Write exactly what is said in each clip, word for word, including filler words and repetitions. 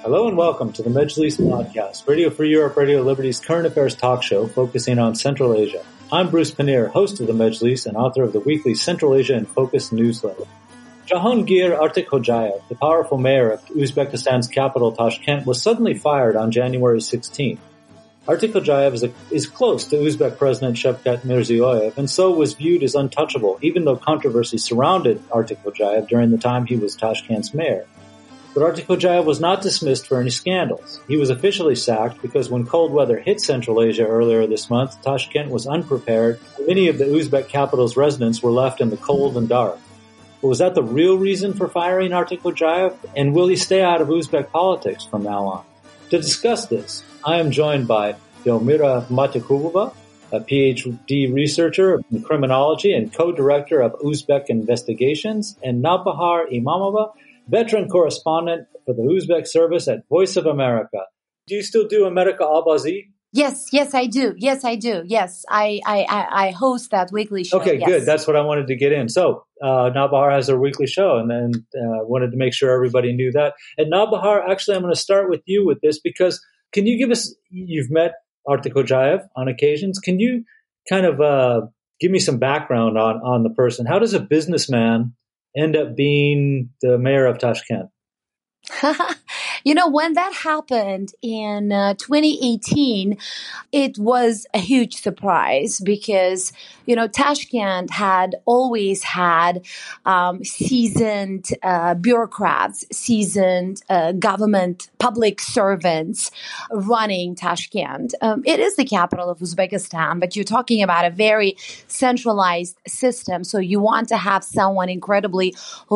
Hello and welcome to the Majlis Podcast, Radio Free Europe, Radio Liberty's current affairs talk show focusing on Central Asia. I'm Bruce Panir, host of the Majlis and author of the weekly Central Asia in Focus newsletter. Jahangir Artikhojayev, the powerful mayor of Uzbekistan's capital Tashkent, was suddenly fired on January sixteenth. Artikhojayev is, a, is close to Uzbek President Shavkat Mirziyoyev and so was viewed as untouchable, even though controversy surrounded Artikhojayev during the time he was Tashkent's mayor. But Artikhojayev was not dismissed for any scandals. He was officially sacked because when cold weather hit Central Asia earlier this month, Tashkent was unprepared. Many of the Uzbek capital's residents were left in the cold and dark. But was that the real reason for firing Artikhojayev? And will he stay out of Uzbek politics from now on? To discuss this, I am joined by Elmira Matikubova, a P H D researcher in criminology and co-director of Uzbek Investigations, and Nabahar Imamova, veteran correspondent for the Uzbek service at Voice of America. Do you still do America Albazi? Yes, yes, I do. Yes, I do. Yes, I I, I host that weekly show. Okay, yes. Good. That's what I wanted to get in. So, uh, Nabahar has a weekly show, and then uh, wanted to make sure everybody knew that. And Nabahar, actually, I'm going to start with you with this because can you give us, you've met Artikhojayev on occasions. Can you kind of uh, give me some background on, on the person? How does a businessman end up being the mayor of Tashkent? You know, when that happened in uh, twenty eighteen, it was a huge surprise because, you know, Tashkent had always had um, seasoned uh, bureaucrats, seasoned uh, government public servants running Tashkent. Um, it is the capital of Uzbekistan, but you're talking about a very centralized system. So you want to have someone incredibly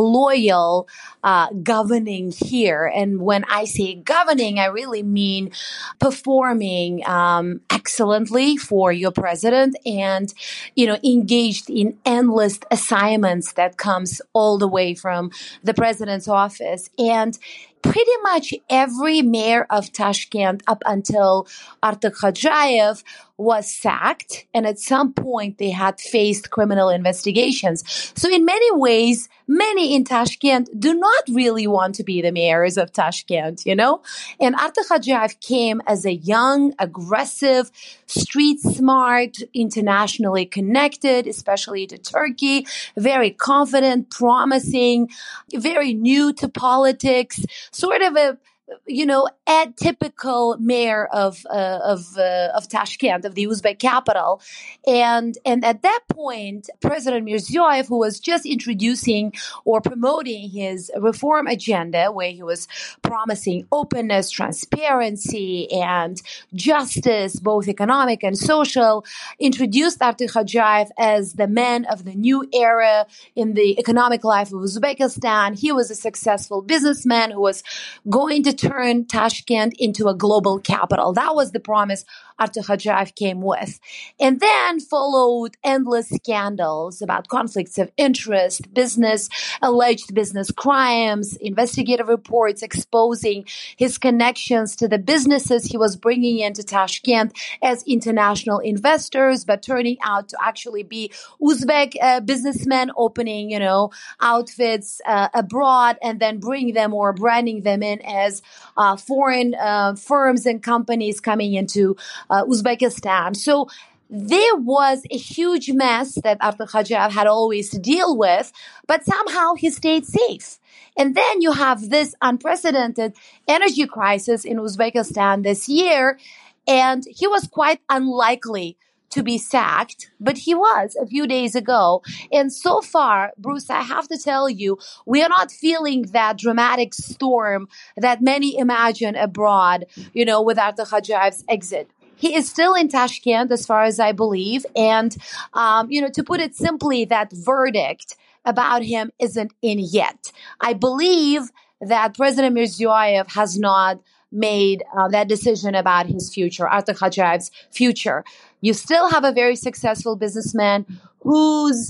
loyal uh, governing here. And when I say governing, I really mean performing um, excellently for your president and, you know, engaged in endless assignments that comes all the way from the president's office. And pretty much every mayor of Tashkent up until Artikhojayev was sacked, and at some point they had faced criminal investigations. So in many ways, many in Tashkent do not really want to be the mayors of Tashkent, you know? And Artikhojayev came as a young, aggressive, street-smart, internationally connected, especially to Turkey, very confident, promising, very new to politics, sort of a you know, atypical mayor of uh, of uh, of Tashkent, of the Uzbek capital, and and at that point, President Mirziyoyev, who was just introducing or promoting his reform agenda, where he was promising openness, transparency, and justice, both economic and social, introduced Artikhojayev as the man of the new era in the economic life of Uzbekistan. He was a successful businessman who was going to turn Tashkent into a global capital. That was the promise Artikhojayev came with. And then followed endless scandals about conflicts of interest, business, alleged business crimes, investigative reports exposing his connections to the businesses he was bringing into Tashkent as international investors, but turning out to actually be Uzbek uh, businessmen opening, you know, outfits uh, abroad and then bringing them or branding them in as uh, foreign uh, firms and companies coming into uh, Uzbekistan. So there was a huge mess that Artikhojayev had always to deal with, but somehow he stayed safe. And then you have this unprecedented energy crisis in Uzbekistan this year, and he was quite unlikely to be sacked, but he was a few days ago. And so far, Bruce, I have to tell you, we are not feeling that dramatic storm that many imagine abroad, you know, with Artikhojayev's exit. He is still in Tashkent, as far as I believe. And, um, you know, to put it simply, that verdict about him isn't in yet. I believe that President Mirziyoyev has not made uh, that decision about his future, Artikhojayev's future. You still have a very successful businessman who's,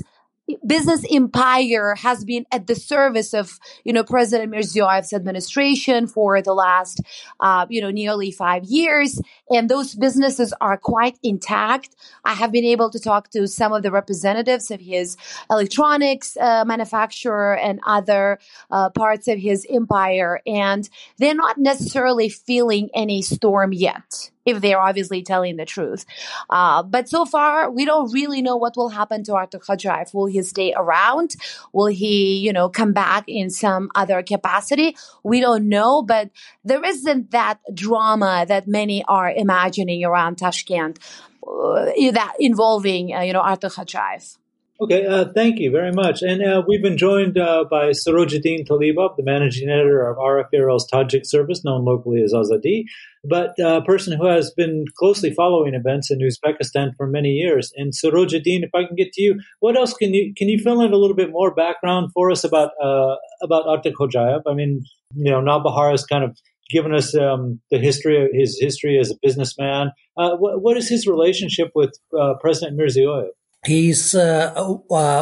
business empire has been at the service of, you know, President Mirziyoyev's administration for the last, uh, you know, nearly five years. And those businesses are quite intact. I have been able to talk to some of the representatives of his electronics uh, manufacturer and other uh, parts of his empire. And they're not necessarily feeling any storm yet, if they're obviously telling the truth. Uh, but so far, we don't really know what will happen to Artur Khodjaev. Will he stay around? Will he, you know, come back in some other capacity? We don't know, but there isn't that drama that many are imagining around Tashkent uh, that involving, uh, you know, Artur Khodjaev. Okay, uh, thank you very much. And uh, we've been joined uh, by Sirojiddin Talibov, the managing editor of R F A R L's Tajik service, known locally as Azadi, but uh, a person who has been closely following events in Uzbekistan for many years. And Sirojiddin, if I can get to you, what else can you can you fill in a little bit more background for us about uh, about Artur Khodjaev? I mean, you know, Navbahar has kind of given us um, the history of his history as a businessman. Uh, what, what is his relationship with uh, President Mirziyoyev? He's uh, uh,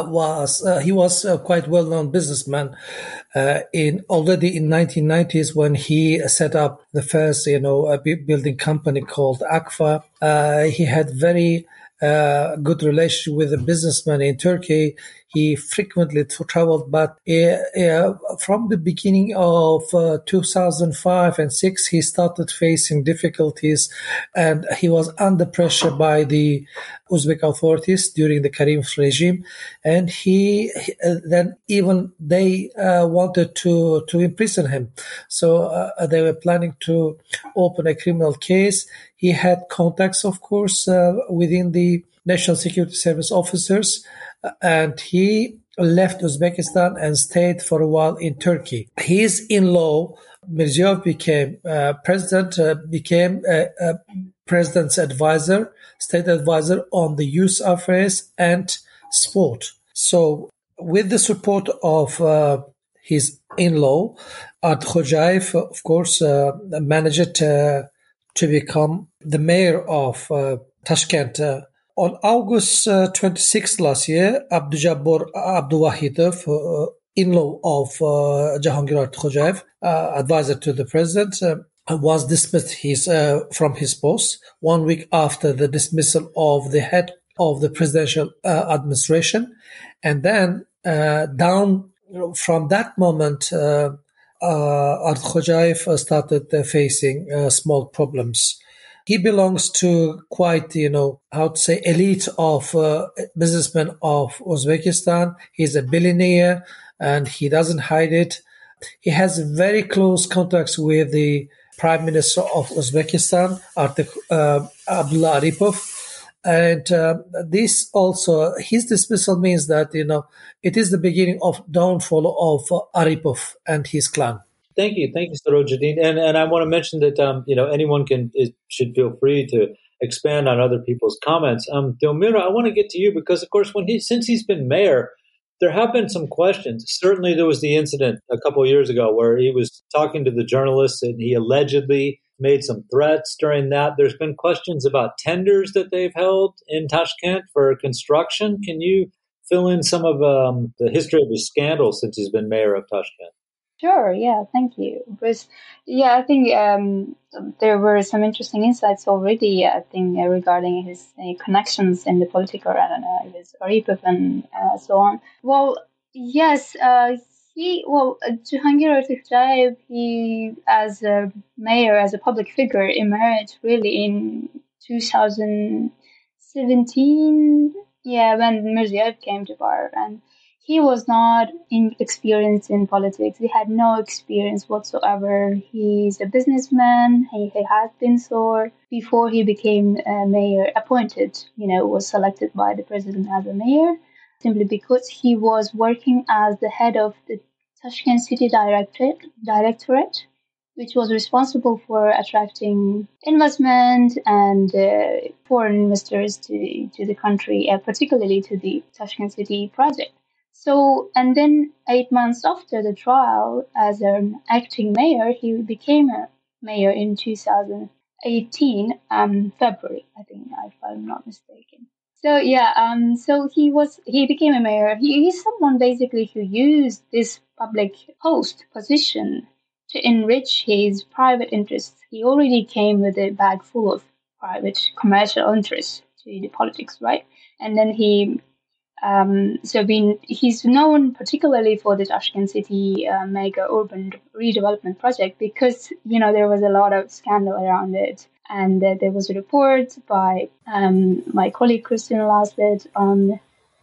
was uh, he was a quite well-known businessman uh, in already in nineteen nineties when he set up the first you know uh, building company called Akfa. Uh, he had very uh, good relationship with a businessman in Turkey. He frequently traveled, but uh, uh, from the beginning of uh, two thousand five and six, he started facing difficulties, and he was under pressure by the Uzbek authorities during the Karimov regime, and he uh, then even they uh, wanted to to imprison him. So uh, they were planning to open a criminal case. He had contacts, of course, uh, within the National Security Service officers, and he left Uzbekistan and stayed for a while in Turkey. His in-law, Mirziyoyev, became uh, president, uh, became a, a president's advisor, state advisor on the youth affairs and sport. So with the support of uh, his in-law, Artur Khodjaev, of course, uh, managed uh, to become the mayor of uh, Tashkent. Uh, on August uh, twenty-sixth last year, Abdujabbar Abdulwahidov, uh, in-law of uh, Jahangir Artur Khodjaev, uh, advisor to the president, uh, was dismissed his, uh, from his post one week after the dismissal of the head of the presidential uh, administration. And then uh, down from that moment, uh, uh, Artur Khodjaev started uh, facing uh, small problems. He belongs to quite, you know, how to say, elite of uh, businessmen of Uzbekistan. He's a billionaire and he doesn't hide it. He has very close contacts with the Prime Minister of Uzbekistan, Artur uh, Abdulla Aripov. And uh, this also, his dismissal means that, you know, it is the beginning of downfall of uh, Aripov and his clan. Thank you. Thank you, Sirojiddin. And and I want to mention that, um, you know, anyone can is, should feel free to expand on other people's comments. Um, Dilmira, I want to get to you because, of course, when he since he's been mayor, there have been some questions. Certainly there was the incident a couple of years ago where he was talking to the journalists and he allegedly made some threats during that. There's been questions about tenders that they've held in Tashkent for construction. Can you fill in some of um, the history of his scandal since he's been mayor of Tashkent? Sure, yeah, thank you, Bruce. Yeah, I think um, there were some interesting insights already, I think, uh, regarding his uh, connections in the political arena with Aripov and uh, so on. Well, yes, uh, he, well, uh, Jahangir Artur Khodjaev, he, as a mayor, as a public figure, emerged really in two thousand seventeen, yeah, when Mirziyoyev came to power, and he was not in, experienced in politics. He had no experience whatsoever. He's a businessman. He, he had been so before he became a mayor, appointed, you know, was selected by the president as a mayor, simply because he was working as the head of the Tashkent City Directorate, Directorate which was responsible for attracting investment and uh, foreign investors to, to the country, uh, particularly to the Tashkent City project. So, and then eight months after the trial, as an acting mayor, he became a mayor in two thousand eighteen, um, February, I think, if I'm not mistaken. So yeah, um, so he was he became a mayor. He, he's someone basically who used this public post position to enrich his private interests. He already came with a bag full of private commercial interests to the politics, right? And then he, um, so been he's known particularly for the Tashkent city uh, mega urban redevelopment project because you know there was a lot of scandal around it. And uh, there was a report by um, my colleague Christian Laslet on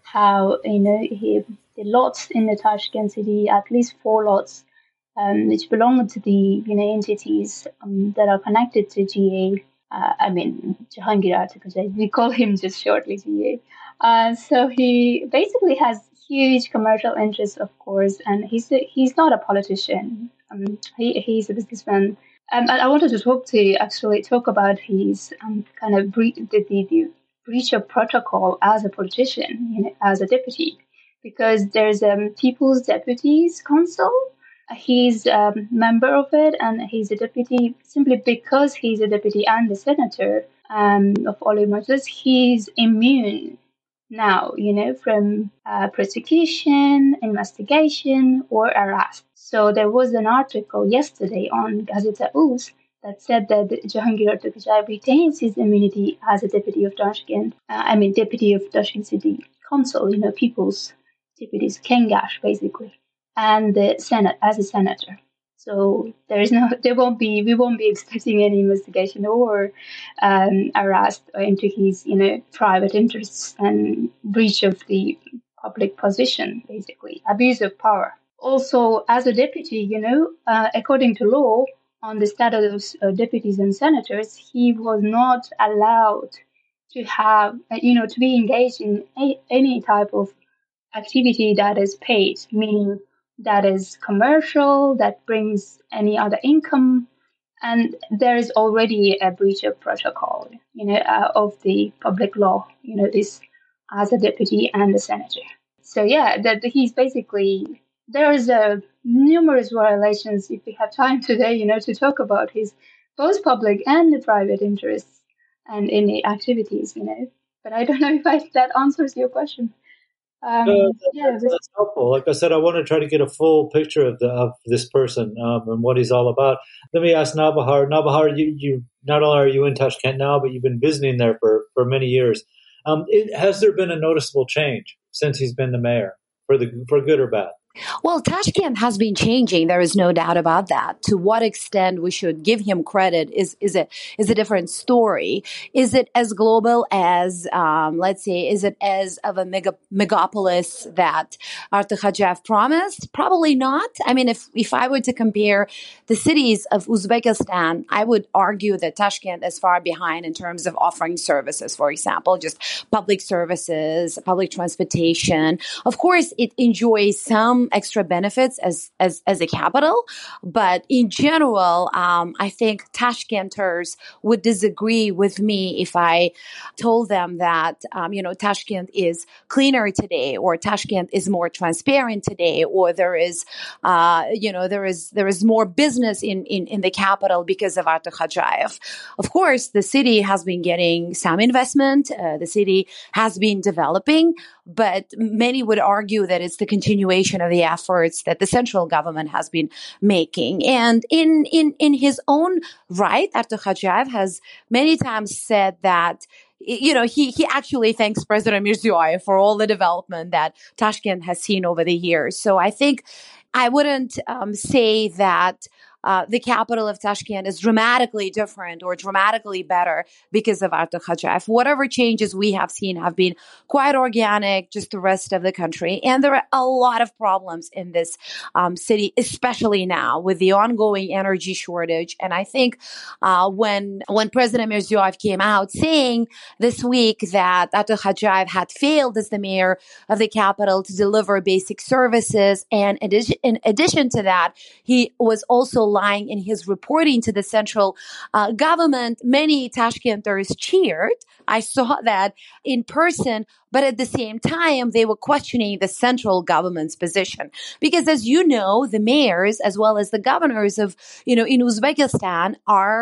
how you know he, the lots in the Tashkent city, at least four lots, um, which belong to the you know entities um, that are connected to G A. Uh, I mean Jahangir Artakajai. We call him just shortly G A. Uh, so he basically has huge commercial interests, of course, and he's a, he's not a politician. Um, he he's a businessman. Um, I wanted to talk to actually talk about his um, kind of bre- the, the, the breach of protocol as a politician, you know, as a deputy, because there's a um, People's Deputies Council. He's a member of it, and he's a deputy simply because he's a deputy and a senator um, of Oli Majlis. He's immune now, you know, from uh, prosecution, investigation, or arrest. So there was an article yesterday on Gazeta Uz that said that Jahangir Artakajai retains his immunity as a deputy of Tashkent. Uh, I mean, deputy of Tashkent City Council, you know, People's Deputies, Kengash, basically, and the Senate as a senator. So there is no, there won't be, we won't be expecting any investigation or um, arrest into his, you know, private interests and breach of the public position, basically, abuse of power. Also, as a deputy, you know, uh, according to law, on the status of uh, deputies and senators, he was not allowed to have, uh, you know, to be engaged in a, any type of activity that is paid, meaning that is commercial, that brings any other income, and there is already a breach of protocol, you know, uh, of the public law, you know, this as a deputy and a senator. So yeah, that he's basically, there is a numerous violations, if we have time today, you know, to talk about his both public and the private interests and in the activities, you know. But I don't know if I, that answers your question. Um, uh, yeah, that's, that's helpful. Like I said, I want to try to get a full picture of the of this person um, and what he's all about. Let me ask Nabahar. Nabahar, you, you not only are you in Tashkent now, but you've been visiting there for, for many years. Um, it, has there been a noticeable change since he's been the mayor, for the for good or bad? Well, Tashkent has been changing. There is no doubt about that. To what extent we should give him credit is is a is a different story. Is it as global as, um, let's say, is it as of a mega, megapolis that Artakhajayev promised? Probably not. I mean, if if I were to compare the cities of Uzbekistan, I would argue that Tashkent is far behind in terms of offering services. For example, just public services, public transportation. Of course, it enjoys some extra benefits as as as a capital, but in general, um, I think Tashkenters would disagree with me if I told them that um, you know Tashkent is cleaner today, or Tashkent is more transparent today, or there is uh, you know there is there is more business in in, in the capital because of Artakhajayev. Of course, the city has been getting some investment. Uh, the city has been developing, but many would argue that it's the continuation of the efforts that the central government has been making. And in, in, in his own right, Artakhajayev has many times said that, you know, he, he actually thanks President Mirziyoyev for all the development that Tashkent has seen over the years. So I think I wouldn't um, say that Uh, the capital of Tashkent is dramatically different or dramatically better because of Artakhajayev. Whatever changes we have seen have been quite organic, just the rest of the country. And there are a lot of problems in this um, city, especially now with the ongoing energy shortage. And I think uh, when when President Mirziyoyev came out saying this week that Artakhajayev had failed as the mayor of the capital to deliver basic services, and in addition to that, he was also lying in his reporting to the central uh, government, many Tashkenters cheered. I saw that in person, but at the same time, they were questioning the central government's position. Because as you know, the mayors, as well as the governors of, you know, in Uzbekistan are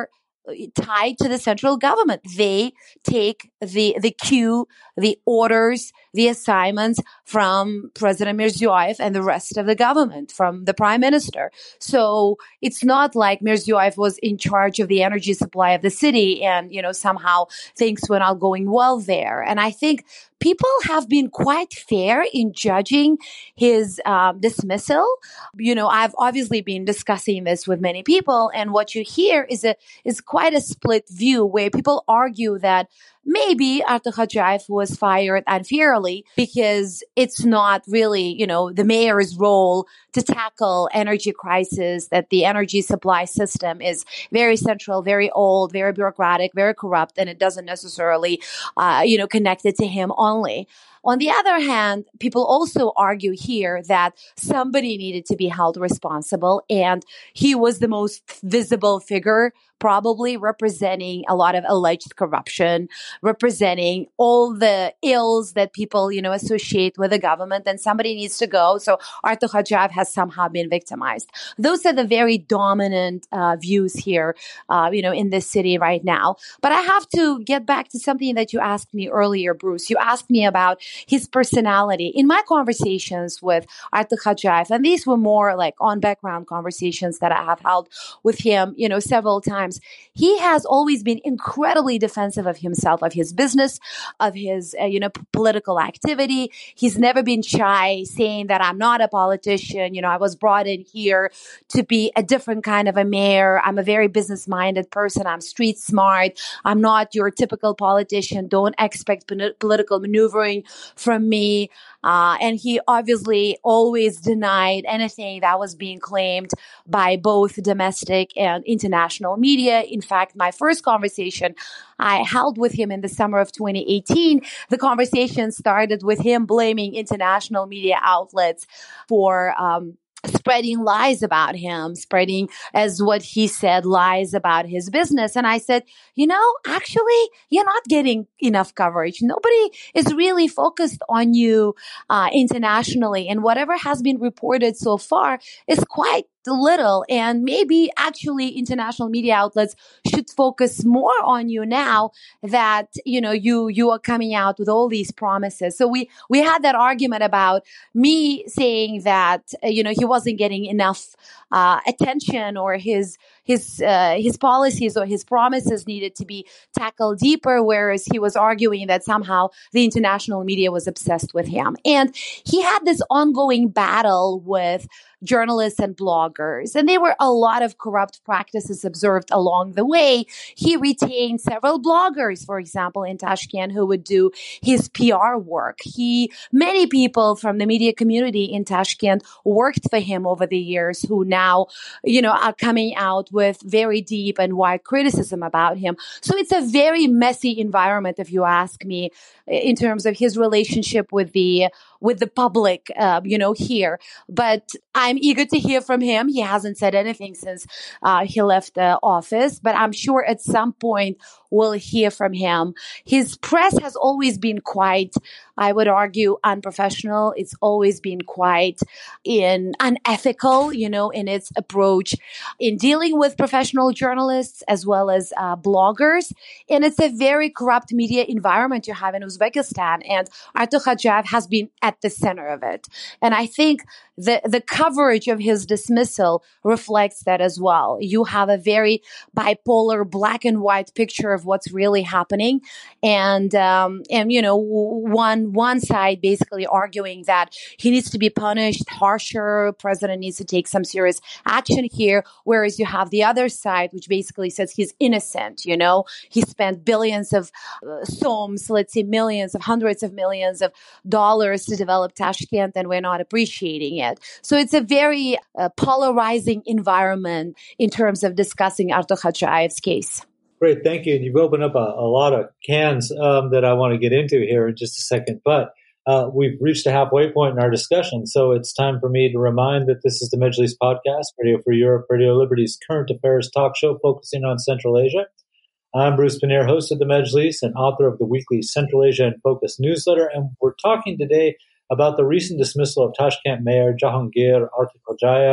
tied to the central government. They take the the cue, the orders, the assignments from President Mirziyoyev and the rest of the government, from the prime minister. So it's not like Mirziyoyev was in charge of the energy supply of the city and, you know, somehow things were not going well there. And I think people have been quite fair in judging his um, dismissal. You know, I've obviously been discussing this with many people, and what you hear is a is quite a split view where people argue that maybe Artur Khodjaev was fired unfairly because it's not really, you know, the mayor's role to tackle energy crisis, that the energy supply system is very central, very old, very bureaucratic, very corrupt, and it doesn't necessarily, uh, you know, connect it to him only. On the other hand, people also argue here that somebody needed to be held responsible, and he was the most visible figure, probably representing a lot of alleged corruption, representing all the ills that people, you know, associate with the government, and somebody needs to go. So Artur Khodjaev has somehow been victimized. Those are the very dominant uh, views here, uh, you know, in this city right now. But I have to get back to something that you asked me earlier, Bruce. You asked me about his personality. In my conversations with Artur Khodjaev, and these were more like on background conversations that I have held with him, you know, several times, he has always been incredibly defensive of himself, of his business, of his, uh, you know, p- political activity. He's never been shy saying that I'm not a politician. You know, I was brought in here to be a different kind of a mayor. I'm a very business-minded person. I'm street smart. I'm not your typical politician. Don't expect p- political maneuvering from me. Uh, and he obviously always denied anything that was being claimed by both domestic and international media. In fact, my first conversation I held with him in the summer of twenty eighteen, the conversation started with him blaming international media outlets for um spreading lies about him, spreading, as what he said, lies about his business. And I said, you know, actually, you're not getting enough coverage. Nobody is really focused on you uh, internationally. And whatever has been reported so far is quite little. And maybe actually international media outlets should focus more on you now that, you know, you, you are coming out with all these promises. So we, we had that argument about me saying that, uh, you know, he wasn't getting enough, uh, attention, or his, his, uh, his policies or his promises needed to be tackled deeper, whereas he was arguing that somehow the international media was obsessed with him. And he had this ongoing battle with journalists and bloggers, and there were a lot of corrupt practices observed along the way. He retained several bloggers, for example, in Tashkent, who would do his P R work. He, many people from the media community in Tashkent worked for him over the years, who now, you know, are coming out with very deep and wide criticism about him. So it's a very messy environment, if you ask me, in terms of his relationship with the with the public, uh, you know, here. But I'm eager to hear from him. He hasn't said anything since uh, he left the office, but I'm sure at some point we'll hear from him. His press has always been quite, I would argue, unprofessional. It's always been quite in unethical, you know, in its approach in dealing with professional journalists as well as uh, bloggers. And it's a very corrupt media environment you have in Uzbekistan. And Artur Khodjaev has been at the center of it. And I think the, the coverage of his dismissal reflects that as well. You have a very bipolar black and white picture of what's really happening. And, um, and, you know, one, one side basically arguing that he needs to be punished harsher. President needs to take some serious action here. Whereas you have the other side, which basically says he's innocent. You know, he spent billions of uh, soms, let's say millions of hundreds of millions of dollars to develop Tashkent, and we're not appreciating it. So it's a very uh, polarizing environment in terms of discussing Artur Khodjaev's case. Great, thank you. And you've opened up a, a lot of cans um, that I want to get into here in just a second. But uh, we've reached a halfway point in our discussion, so it's time for me to remind that this is the Majlis Podcast, Radio Free Europe, Radio Liberty's current affairs talk show focusing on Central Asia. I'm Bruce Pannier, host of the Majlis and author of the weekly Central Asia in Focus newsletter, and we're talking today about the recent dismissal of Tashkent Mayor Jahangir Artur Khodjaev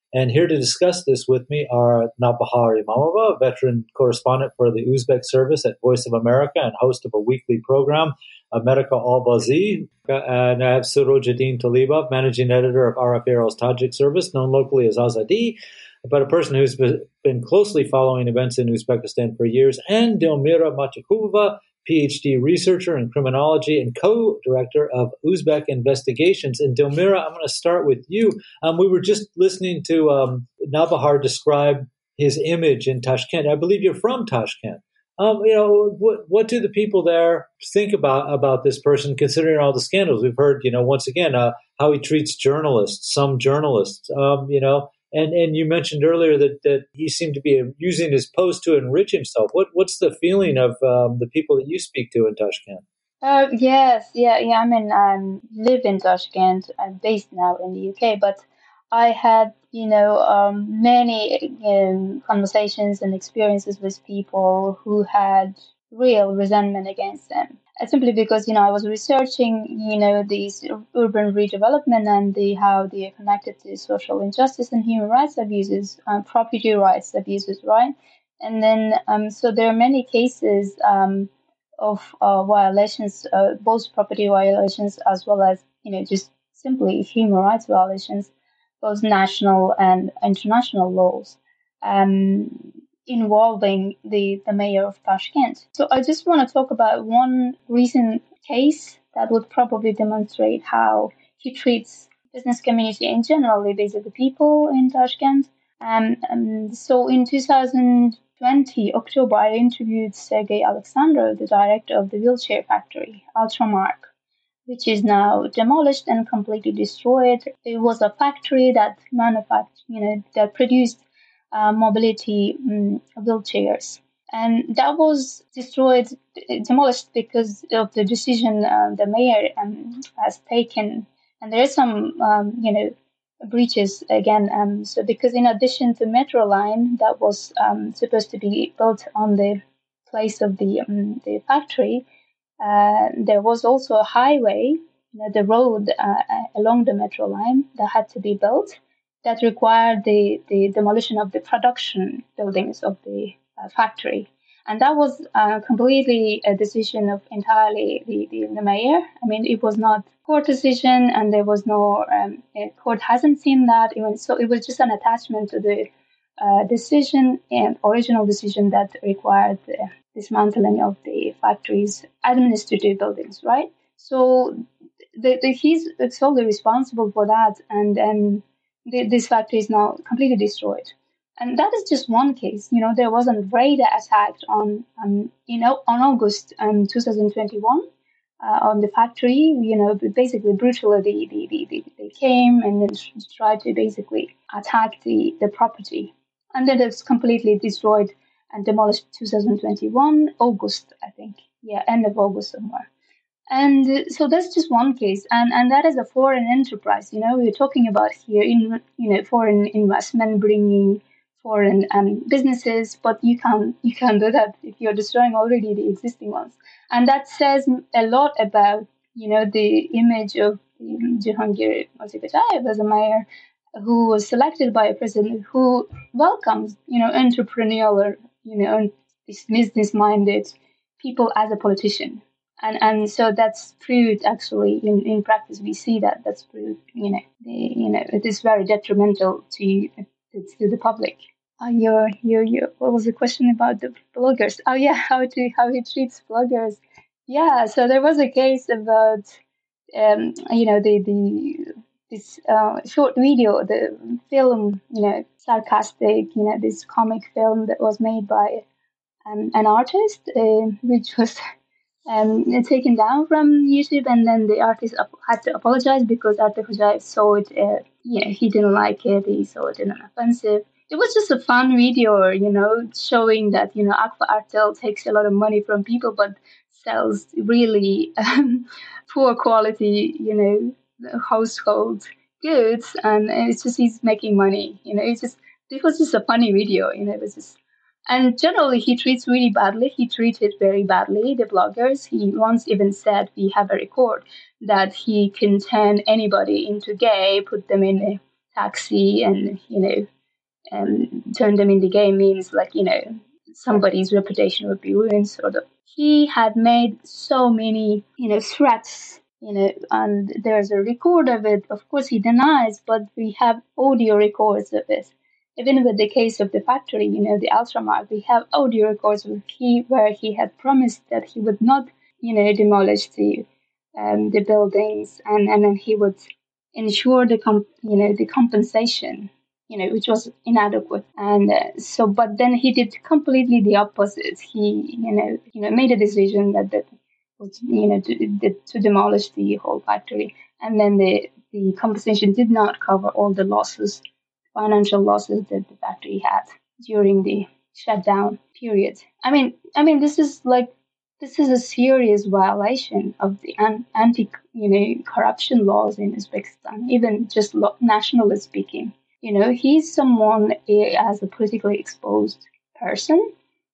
And here to discuss this with me are Nabahar Imamova, a veteran correspondent for the Uzbek service at Voice of America and host of a weekly program, America Al-Bazi, and I have Surojaddin Talibov, managing editor of R F A Aral's Tajik service, known locally as Azadi, but a person who's been closely following events in Uzbekistan for years, and Dilmira Matikova, PhD researcher in criminology and co-director of Uzbek Investigations. And Dilmira, I'm going to start with you. Um, we were just listening to um, Nabahar describe his image in Tashkent. I believe you're from Tashkent. Um, you know, what what do the people there think about about this person, considering all the scandals we've heard? You know, once again, uh, how he treats journalists, some journalists. Um, you know, and and you mentioned earlier that that he seemed to be using his post to enrich himself. What what's the feeling of um, the people that you speak to in Tashkent? Uh, yes, yeah, yeah. I mean, I live in Tashkent. I'm based now in the U K, but I had, you know, um, many um, conversations and experiences with people who had real resentment against them. Uh, simply because, you know, I was researching, you know, these urban redevelopment and the how they are connected to social injustice and human rights abuses, um, property rights abuses, right? And then, um, so there are many cases um, of uh, violations, uh, both property violations as well as, you know, just simply human rights violations, both national and international laws, um, involving the, the mayor of Tashkent. So I just want to talk about one recent case that would probably demonstrate how he treats business community in general, basically people in Tashkent. Um, um, so in two thousand twenty, October, I interviewed Sergei Alexandrov, the director of the wheelchair factory, Ultramark, which is now demolished and completely destroyed. It was a factory that manufactured, you know, that produced uh, mobility um, wheelchairs. And that was destroyed, demolished because of the decision uh, the mayor um, has taken. And there are some, um, you know, breaches again. Um, so because in addition to metro line that was um, supposed to be built on the place of the um, the factory, Uh, there was also a highway, you know, the road uh, along the metro line that had to be built that required the, the demolition of the production buildings of the uh, factory. And that was uh, completely a decision of entirely the, the, the mayor. I mean, it was not court decision and there was no, um, court hasn't seen that even. So it was just an attachment to the uh, decision and original decision that required the dismantling of the factory's administrative buildings, right? So the, the, he's solely responsible for that, and then the, this factory is now completely destroyed. And that is just one case. You know, there was a raid attack on, um, you know, on August um, twenty twenty-one uh, on the factory. You know, basically brutally they, they, they, they came and then tried to basically attack the, the property, and then it's completely destroyed and demolished twenty twenty-one, August, I think. Yeah, end of August somewhere. And uh, so that's just one case. And and that is a foreign enterprise. You know, we're talking about here, in you know, foreign investment bringing foreign um, businesses, but you can't, you can't do that if you're destroying already the existing ones. And that says a lot about, you know, the image of Jahangir Mirzayev as a mayor, who was selected by a president who welcomes, you know, entrepreneurial, you know, business-minded people as a politician. And and so that's proved actually in, in practice. We see that that's proved, you know, the, you know, it is very detrimental to to, to the public. Uh, your your your what was the question about the bloggers? Oh yeah, how to how he treats bloggers. Yeah, so there was a case about um you know the the this uh, short video, the film, you know, sarcastic, you know, this comic film that was made by um, an artist, uh, which was um, taken down from YouTube, and then the artist ap- had to apologize because Artur Hojayev saw it, uh, you know, he didn't like it, he saw it in an offensive. It was just a fun video, you know, showing that, you know, Akfa Artel takes a lot of money from people, but sells really um, poor quality, you know, household goods, and it's just he's making money. You know, it's just it was just a funny video. You know, it was just, and generally he treats really badly. He treated very badly the bloggers. He once even said, we have a record, that he can turn anybody into gay, put them in a taxi and, you know, um, turn them in the game means like, you know, somebody's reputation would be ruined, sort of. He had made so many, you know, threats, you know, and there's a record of it. Of course, he denies, but we have audio records of it. Even with the case of the factory, you know, the Ultramark, we have audio records where he, where he had promised that he would not, you know, demolish the um, the buildings, and, and then he would ensure the comp- you know the compensation, you know, which was inadequate. And uh, so, but then he did completely the opposite. He, you know, you know, made a decision that that was, you know, to, to demolish the whole factory, and then the the compensation did not cover all the losses, financial losses that the factory had during the shutdown period. I mean, I mean, this is like this is a serious violation of the anti, you know, corruption laws in Uzbekistan, even just lo- nationally speaking. You know, he's someone uh, as a politically exposed person,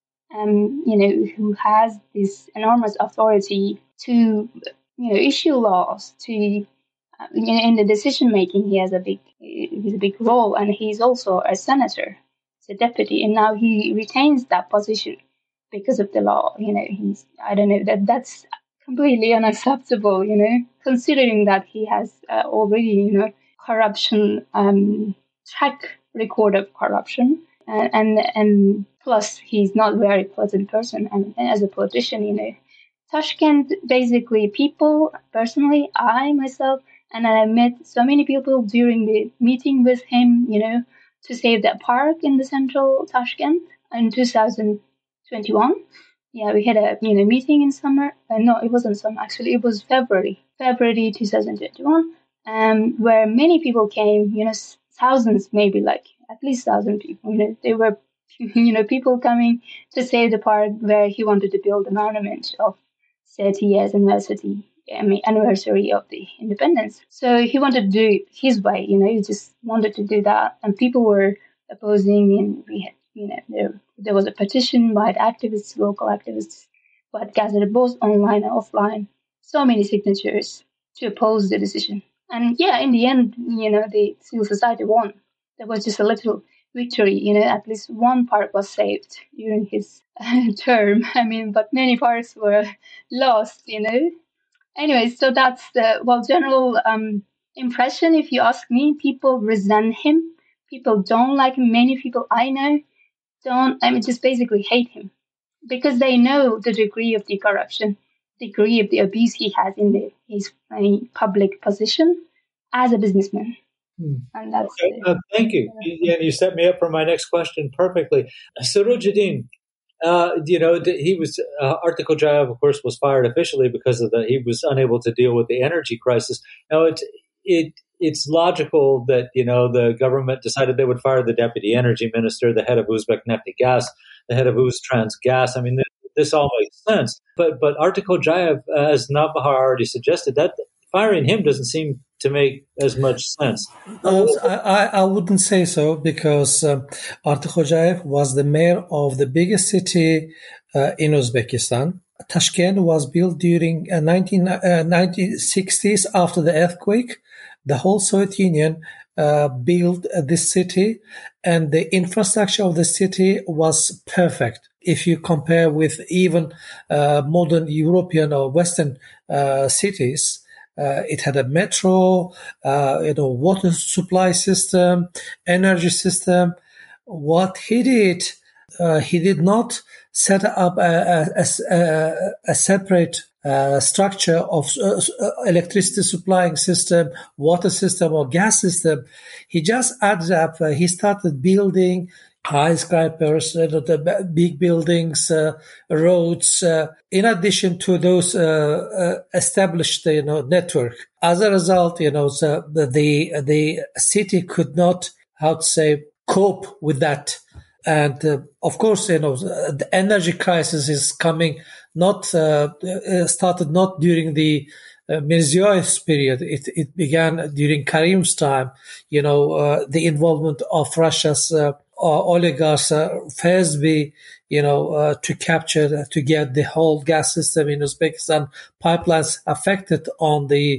um, you know, who has this enormous authority to, you know, issue laws, to, uh, you know, in the decision making, he has a big, he's a big role, and he's also a senator, he's a deputy, and now he retains that position because of the law. You know, he's, I don't know, that that's completely unacceptable, you know, considering that he has uh, already, you know, corruption, um, track record of corruption, and, and and plus he's not a very pleasant person, and, and as a politician, you know, Tashkent, basically, people personally, I myself, and I met so many people during the meeting with him, you know, to save that park in the central Tashkent in two thousand twenty-one. Yeah, we had a, you know, meeting in summer. Uh, no, it wasn't summer, actually, it was February, February two thousand twenty-one, um, where many people came, you know, thousands, maybe like at least thousand people. You know, they were, you know, people coming to save the park where he wanted to build a monument of thirty years anniversary, I mean, anniversary of the independence. So he wanted to do it his way. You know, he just wanted to do that, and people were opposing, and we had, you know, there there was a petition by the activists, local activists, who had gathered both online and offline so many signatures to oppose the decision. And yeah, in the end, you know, the civil society won. There was just a little victory, you know, at least one park was saved during his uh, term. I mean, but many parks were lost, you know. Anyway, so that's the, well, general um, impression. If you ask me, people resent him. People don't like him. Many people I know don't, I mean, just basically hate him because they know the degree of the corruption, degree of the abuse he has in the, his uh, public position as a businessman. Hmm. And that's okay. uh, thank you. Yeah, you set me up for my next question perfectly. Sirajuddin, uh, you know, he was uh, Artikhojayev, of course, was fired officially because of the he was unable to deal with the energy crisis. Now, it it it's logical that, you know, the government decided they would fire the deputy energy minister, the head of Uzbekneftgaz, the head of Uztransgas. I mean, this, this all makes sense. But but Artikhojayev, as Navbahar already suggested, that firing him doesn't seem to make as much sense. Uh, I, I wouldn't say so, because uh, Artikhojayev was the mayor of the biggest city uh, in Uzbekistan. Tashkent was built during uh, nineteen, uh, nineteen sixties after the earthquake. The whole Soviet Union uh, built uh, this city, and the infrastructure of the city was perfect. If you compare with even uh, modern European or Western uh, cities, Uh, it had a metro, uh, you know, water supply system, energy system. What he did, uh, he did not set up a, a, a, a separate uh, structure of uh, electricity supplying system, water system, or gas system. He just added up. Uh, he started building high skyscrapers, uh, the big buildings, uh, roads, uh, in addition to those uh, uh, established, you know, network. As a result, you know, so the, the the city could not, how to say, cope with that. And uh, of course, you know, the energy crisis is coming. Not uh, started not during the uh, Mirziyoyev's period. It it began during Karim's time. You know, uh, the involvement of Russia's uh, oligarchs, uh, Fezbi, you know, uh, to capture, to get the whole gas system in Uzbekistan, pipelines affected on the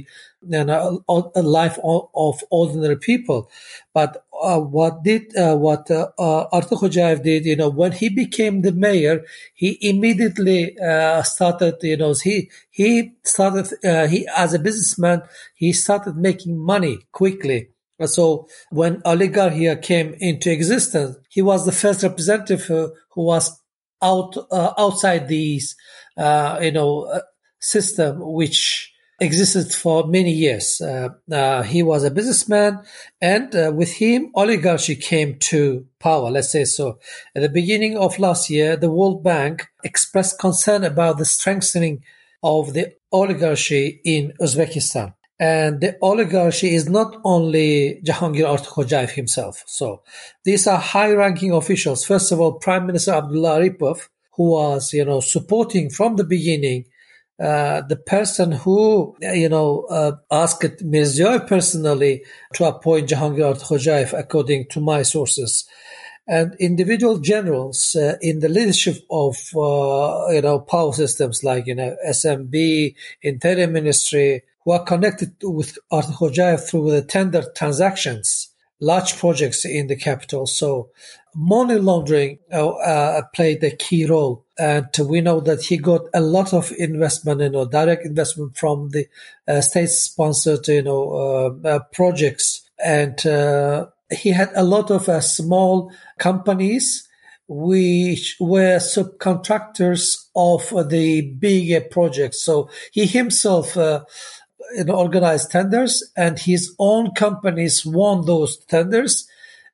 you know, a life of ordinary people. But uh, what did uh, what uh, uh, Artur Khojaev did, you know, when he became the mayor, he immediately uh, started, you know, he he started uh, he as a businessman, he started making money quickly. So when oligarchy came into existence, he was the first representative uh, who was out uh, outside these, uh, you know, uh, system which existed for many years. Uh, uh, he was a businessman, and uh, with him, oligarchy came to power, let's say so. At the beginning of last year, the World Bank expressed concern about the strengthening of the oligarchy in Uzbekistan. And the oligarchy is not only Jahangir Artur Khojaev himself. So these are high-ranking officials. First of all, Prime Minister Abdullah Aripov, who was, you know, supporting from the beginning uh, the person who, you know, uh, asked Mirziyoyev personally to appoint Jahangir Artur Khojaev, according to my sources. And individual generals uh, in the leadership of, uh, you know, power systems like, you know, S M B, Interior Ministry, who are connected with Artur Khojaev through the tender transactions, large projects in the capital. So money laundering uh, uh, played a key role. And we know that he got a lot of investment, you know, direct investment from the uh, state-sponsored, you know, uh, uh, projects. And uh, he had a lot of uh, small companies which were subcontractors of uh, the bigger projects. So he himself uh, you know, organized tenders, and his own companies won those tenders.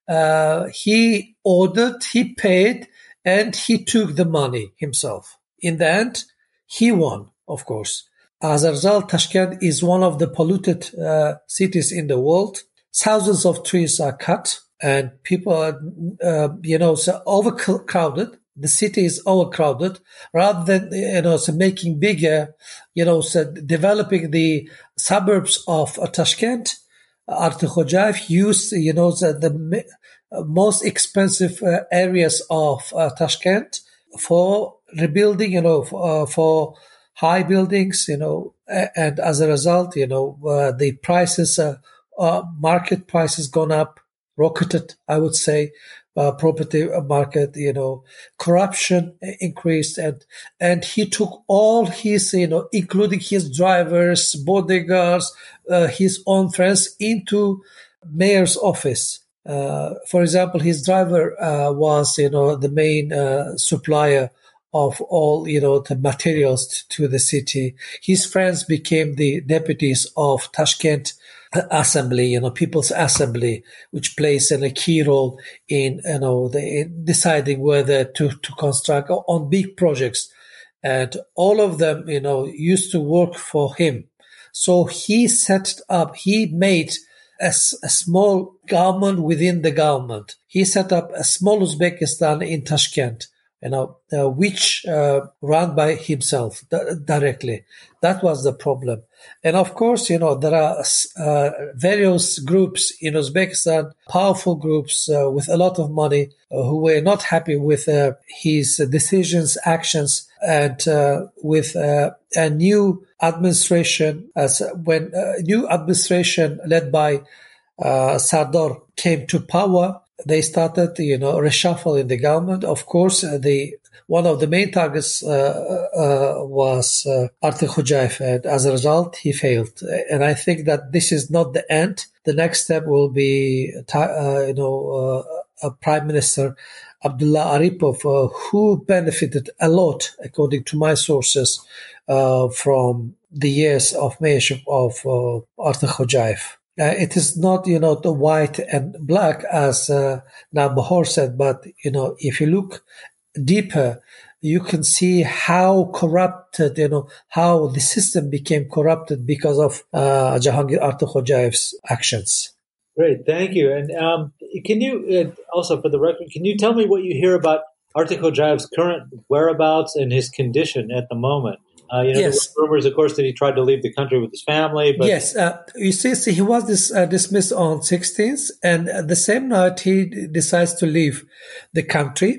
Uh, he ordered, he paid, and he took the money himself. In the end, he won, of course. As a result, Tashkent is one of the polluted uh, cities in the world. Thousands of trees are cut, and people are, uh, you know, so overcrowded. The city is overcrowded. Rather than, you know, so making bigger, you know, so developing the suburbs of uh, Tashkent, Artur Khojaev used, you know, the, the most expensive uh, areas of uh, Tashkent for rebuilding, you know, for, uh, for high buildings, you know, and as a result, you know, uh, the prices, uh, uh, market prices gone up, rocketed, I would say. Uh, property market, you know, corruption increased, and and he took all his, you know, including his drivers, bodyguards, uh, his own friends into mayor's office. Uh, for example, his driver uh, was, you know, the main uh, supplier of all, you know, the materials t- to the city. His friends became the deputies of Tashkent Assembly, you know, People's Assembly, which plays a key role in, you know, the, in deciding whether to, to construct on big projects. And all of them, you know, used to work for him. So he set up, he made a, a small government within the government. He set up a small Uzbekistan in Tashkent, you know, uh, which uh, ran by himself d- directly. That was the problem. And of course, you know, there are uh, various groups in Uzbekistan, powerful groups uh, with a lot of money uh, who were not happy with uh, his decisions, actions, and uh, with uh, a new administration, as when a new administration led by uh, Sardar came to power, they started, you know, reshuffling the government. Of course, uh, the one of the main targets uh, uh, was uh, Artur Khojaev, and as a result, he failed. And I think that this is not the end. The next step will be, uh, you know, uh, a Prime Minister Abdullah Aripov, uh, who benefited a lot, according to my sources, uh, from the years of mayorship of uh, Artur Khojaev. Uh, it is not, you know, the white and black, as uh, Nabahor said, but, you know, if you look deeper, you can see how corrupted, you know, how the system became corrupted because of uh, Jahangir Artur Khojaev's actions. Great, thank you. And um, can you, uh, also for the record, can you tell me what you hear about Artur Khojaev's current whereabouts and his condition at the moment? Uh, you know, yes. There were rumors, of course, that he tried to leave the country with his family. But yes, uh, you see, see, he was dis, uh, dismissed on sixteenth, and the same night he d- decides to leave the country.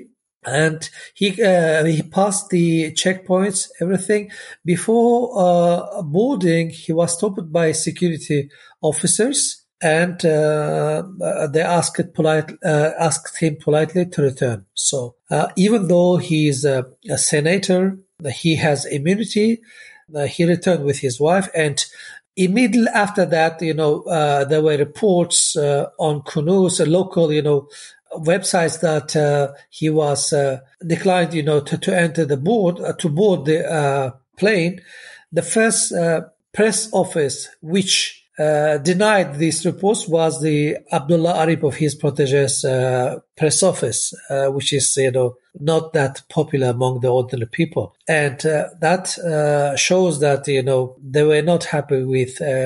And he uh, he passed the checkpoints, everything. Before uh, boarding, he was stopped by security officers, and uh, they asked polite uh, asked him politely to return. So uh, even though he is a, a senator, he has immunity. Uh, he returned with his wife, and immediately after that, you know, uh, there were reports uh, on Kunuz, a local, you know, websites that uh, he was uh, declined, you know, to, to enter the board, uh, to board the uh, plane. The first uh, press office which uh, denied these reports was the Abdullah Aripov, his protege's uh, press office, uh, which is, you know, not that popular among the ordinary people. And uh, that uh, shows that, you know, they were not happy with uh,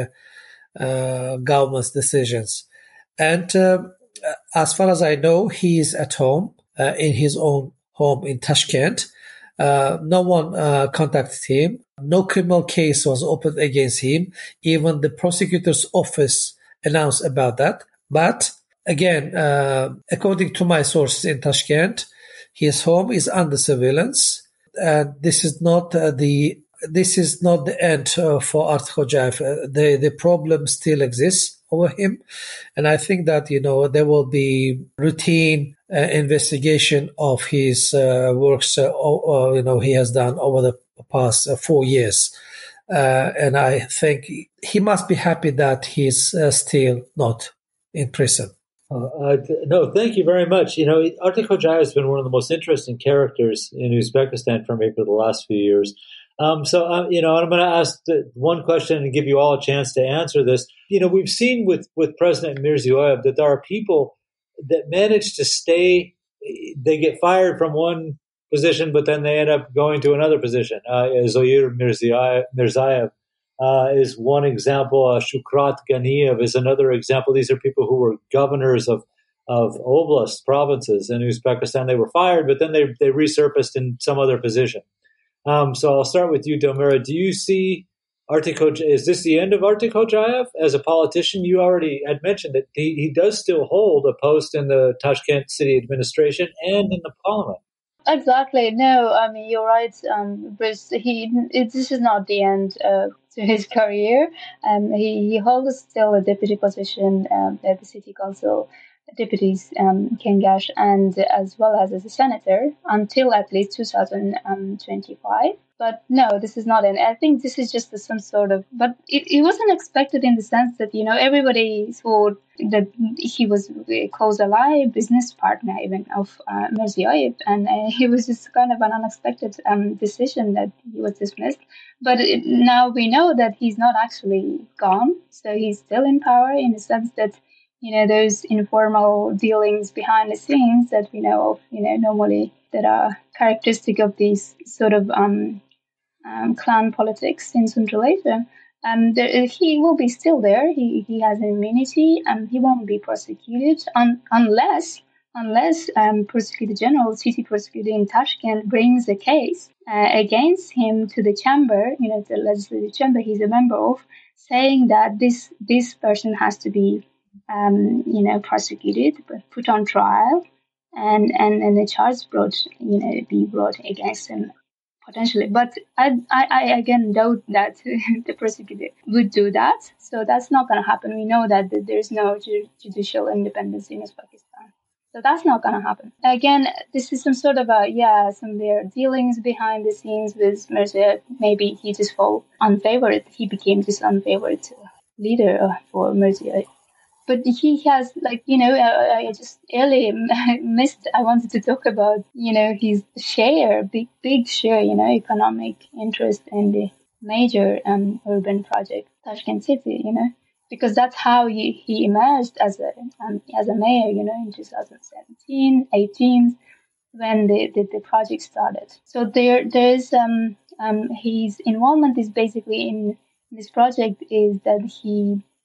uh, government's decisions. And uh, as far as I know, he is at home, uh, in his own home in Tashkent. Uh, no one uh, contacted him. No criminal case was opened against him. Even the prosecutor's office announced about that. But again, uh, according to my sources in Tashkent, his home is under surveillance. And this is not uh, the this is not the end uh, for Artik Hocayev. Uh, the the problem still exists over him, and I think that, you know, there will be routine uh, investigation of his uh, works. Uh, or, you know, he has done over the past uh, four years, uh, and I think he must be happy that he's uh, still not in prison. Uh, uh, no, thank you very much. You know, Artik Hocayev has been one of the most interesting characters in Uzbekistan for me for the last few years. Um, so, uh, you know, I'm going to ask the one question and give you all a chance to answer this. You know, we've seen with, with President Mirziyoyev that there are people that manage to stay, they get fired from one position, but then they end up going to another position. Uh, Zoyir Mirziyoyev, Mirzayev uh, is one example. Uh, Shukrat Ganiyev is another example. These are people who were governors of of oblasts, provinces in Uzbekistan. They were fired, but then they, they resurfaced in some other position. Um, so I'll start with you, Dilmira. Do you see Artik Hocayev, is this the end of Artik Hocayev as a politician? You already had mentioned that he, he does still hold a post in the Tashkent city administration and in the parliament. Exactly. No, I mean, you're right, um, Bruce. He, it, this is not the end uh, to his career. Um, he, he holds still a deputy position um, at the city council deputies, um, Kengash, and as well as as a senator until at least two thousand twenty-five. But no, this is not an. I think this is just some sort of. But it, it wasn't expected in the sense that, you know, everybody thought that he was a close ally, business partner even of uh, Mirziyoyev, and uh, it was just kind of an unexpected um, decision that he was dismissed. But it, now we know that he's not actually gone, so he's still in power in the sense that, you know, those informal dealings behind the scenes that we know of, you know, normally that are characteristic of these sort of um, um, clan politics in Central Asia. Um, there, he will be still there. He he has immunity, and he won't be prosecuted un- unless unless um, Prosecutor General, city prosecutor in Tashkent, brings a case uh, against him to the chamber, you know, the legislative chamber he's a member of, saying that this this person has to be Um, you know, prosecuted, but put on trial, and, and, and the charge brought, you know, be brought against him potentially. But I, I, I again doubt that the prosecutor would do that. So that's not going to happen. We know that there's no ju- judicial independence in Uzbekistan. So that's not going to happen. Again, this is some sort of a, yeah, some there dealings behind the scenes with Mirziyoyev. Maybe he just felt unfavored. He became this unfavored leader for Mirziyoyev. But he has, like, you know, I, I just earlier missed, I wanted to talk about, you know, his share, big, big share, you know, economic interest in the major um, urban project, Tashkent City, you know, because that's how he, he emerged as a um, as a mayor, you know, in two thousand seventeen, eighteen, when the, the, the project started. So there there's, um, um his involvement is basically in this project is that he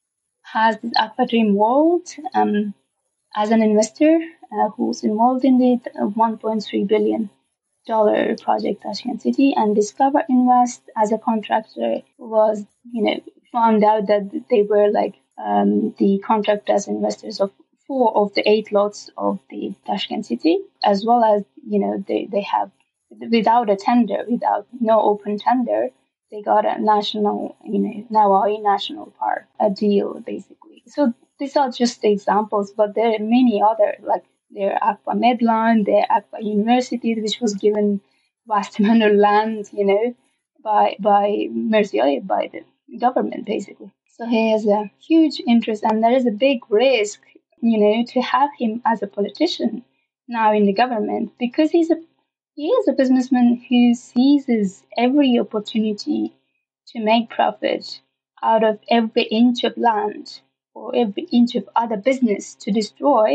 has this Aquadream World um, as an investor uh, who's involved in the one point three billion dollars project Tashkent City, and Discover Invest as a contractor was, you know, found out that they were like um, the contractors investors of four of the eight lots of the Tashkent City. as well as, you know, they, they have, without a tender, without no open tender, they got a national, you know, Nawawi National Park, a deal, basically. So these are just the examples, but there are many other, like there are Akba Medline, there are Akba University, which was given vast amount of land, you know, by by Mirziyoyev, by the government, basically. So he has a huge interest, and there is a big risk, you know, to have him as a politician now in the government, because he's a he is a businessman who seizes every opportunity to make profit out of every inch of land or every inch of other business to destroy,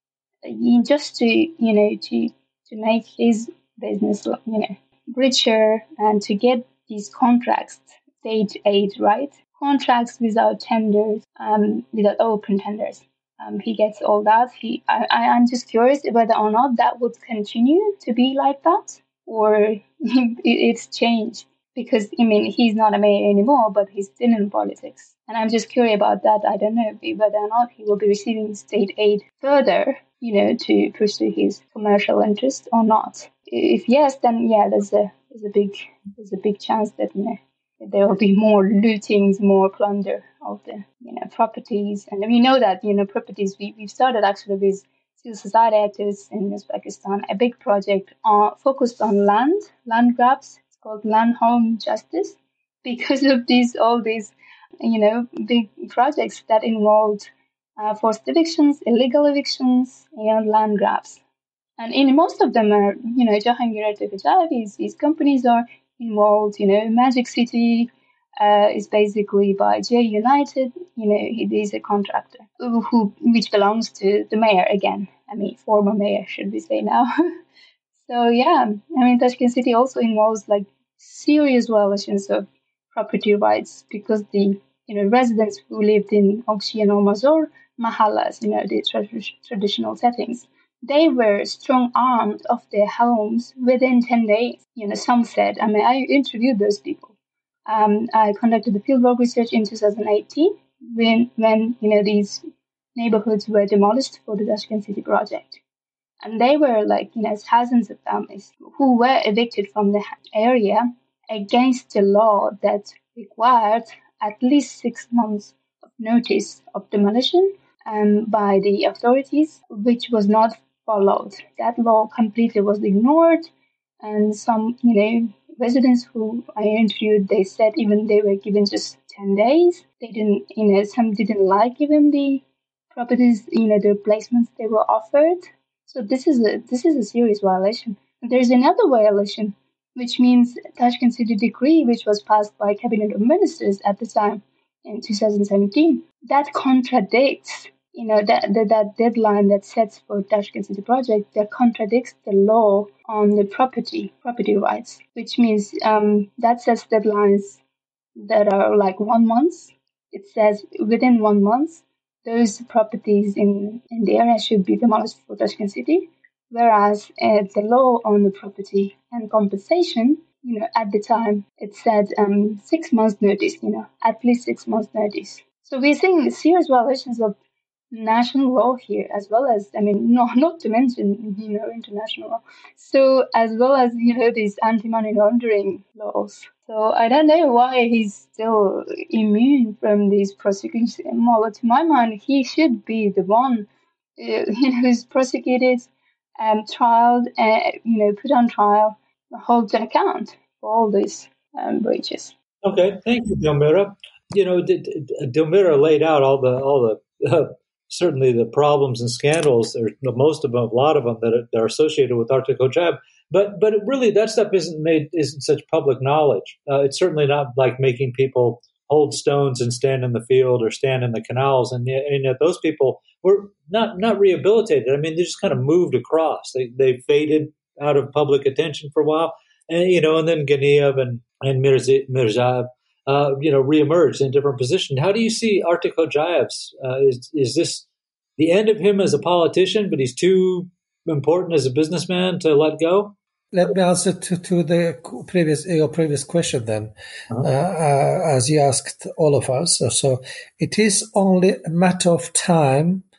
just to, you know, to to make his business, you know, richer, and to get these contracts, state aid, right? Contracts without tenders, um, without open tenders. Um, he gets all that. He, I, I'm just curious whether or not that would continue to be like that, or it's changed. Because, I mean, he's not a mayor anymore, but he's still in politics. And I'm just curious about that. I don't know whether or not he will be receiving state aid further, you know, to pursue his commercial interest or not. If yes, then yeah, there's a there's a big there's a big chance that, you know, there will be more lootings, more plunder of the, you know, properties. And we know that, you know, properties, we, we've started actually with civil society activists in Uzbekistan, a big project on, focused on land, land grabs. It's called Land Home Justice, because of these, all these, you know, big projects that involved uh, forced evictions, illegal evictions, and land grabs. And in most of them are, you know, Jahangir Ertegachev, these, these companies are involved, you know, Magic City uh, is basically by J United, you know, he is a contractor who, who which belongs to the mayor again. I mean, former mayor, should we say now. So, yeah, I mean, Tashkent City also involves, like, serious violations of property rights, because the, you know, residents who lived in Okshi and Olmazor mahallas, you know, the tra- traditional settings, they were strong-armed of their homes within ten days. You know, some said, I mean, I interviewed those people. Um, I conducted the fieldwork research in two thousand eighteen when, when, you know, these neighborhoods were demolished for the Tashkent City project. And they were like, you know, thousands of families who were evicted from the area against the law that required at least six months of notice of demolition um, by the authorities, which was not followed. That law completely was ignored, and some, you know, residents who I interviewed, they said even they were given just ten days. They didn't, you know, some didn't like even the properties, you know, the replacements they were offered. So this is a this is a serious violation. There's another violation, which means Tashkent City Decree, which was passed by Cabinet of Ministers at the time in two thousand seventeen, that contradicts, you know, that, that that deadline that sets for Tashkent City project, that contradicts the law on the property property rights, which means um, that sets deadlines that are like one month. It says within one month, those properties in, in the area should be demolished for Tashkent City, whereas uh, the law on the property and compensation, you know, at the time, it said um, six months notice, you know, at least six months notice. So we're seeing serious violations of national law here, as well as, I mean, no, not to mention, you know, international law. So as well as, you know, these anti-money laundering laws. So I don't know why he's still immune from these prosecutions. Well, to my mind, he should be the one, uh, you know, who's prosecuted, um, trialed, uh, you know, put on trial, hold to account for all these um, breaches. Okay, thank you, Dilmira. You know, Dilmira laid out all the all the uh, certainly the problems and scandals, or most of them, a lot of them that are, that are associated with Artik Hojayev. But but really, that stuff isn't made isn't such public knowledge. Uh, it's certainly not like making people hold stones and stand in the field or stand in the canals. And yet, and yet those people were not not rehabilitated. I mean, they just kind of moved across. They they faded out of public attention for a while, and you know, and then Ganiyev and and Mirzayev, uh, you know, reemerged in a different position. How do you see Artik Hojayev's? Uh, is is this the end of him as a politician, but he's too important as a businessman to let go? Let me answer to, to the previous your previous question then, uh-huh. uh, as you asked all of us. So it is only a matter of time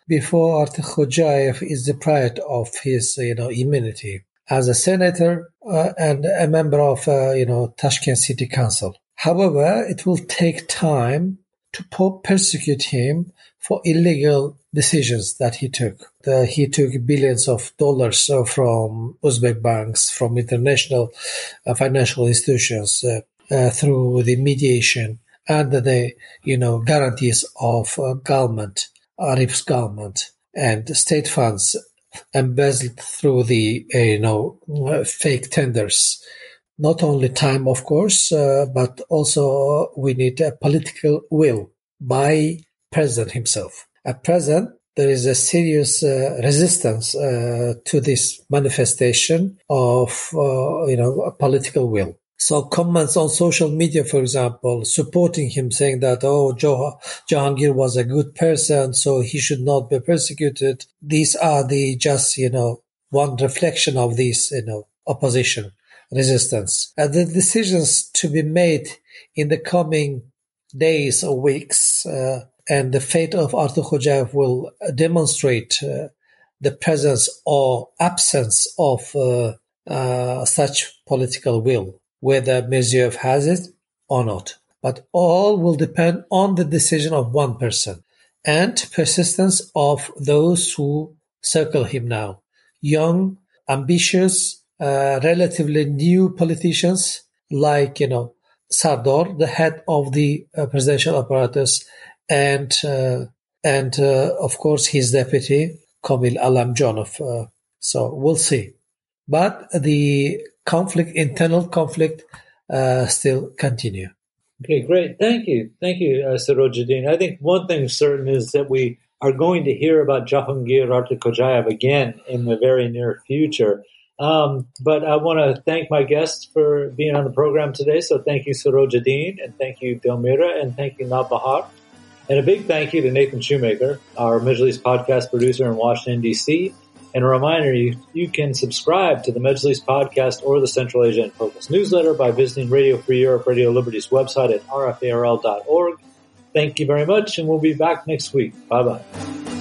before Artakhojaev is deprived of his, you know, immunity as a senator uh, and a member of, uh, you know, Tashkent City Council. However, it will take time to persecute him for illegal decisions that he took. The, he took billions of dollars uh, from Uzbek banks, from international uh, financial institutions uh, uh, through the mediation and the, you know, guarantees of uh, government, Arif's government, and state funds embezzled through the, uh, you know, uh, fake tenders. Not only time, of course, uh, but also we need a political will by president himself. At present, there is a serious uh, resistance uh, to this manifestation of, uh, you know, a political will. So comments on social media, for example, supporting him, saying that, oh, Jah- Jahangir was a good person, so he should not be persecuted. These are the just, you know, one reflection of this, you know, opposition, resistance. And the decisions to be made in the coming days or weeks, uh, and the fate of Artakhojaev will demonstrate uh, the presence or absence of uh, uh, such political will, whether Mirziyoyev has it or not. But all will depend on the decision of one person and persistence of those who circle him now. Young, ambitious, uh, relatively new politicians like, you know, Sardar, the head of the uh, presidential apparatus, and uh, and uh, of course his deputy, Komil Alamjonov. Uh, so we'll see. But the conflict, internal conflict, uh, still continue. Okay, great. Thank you. Thank you, uh, Sirajuddin. I think one thing certain is that we are going to hear about Jahangir Artakhojaev again in the very near future. Um, but I want to thank my guests for being on the program today. So thank you, Sirajuddin, and thank you, Delmira, and thank you, Nabahar. And a big thank you to Nathan Shoemaker, our Majlis podcast producer in Washington, D C And a reminder, you, you can subscribe to the Majlis podcast or the Central Asia in Focus newsletter by visiting Radio Free Europe, Radio Liberty's website at r f a r l dot org. Thank you very much, and we'll be back next week. Bye-bye.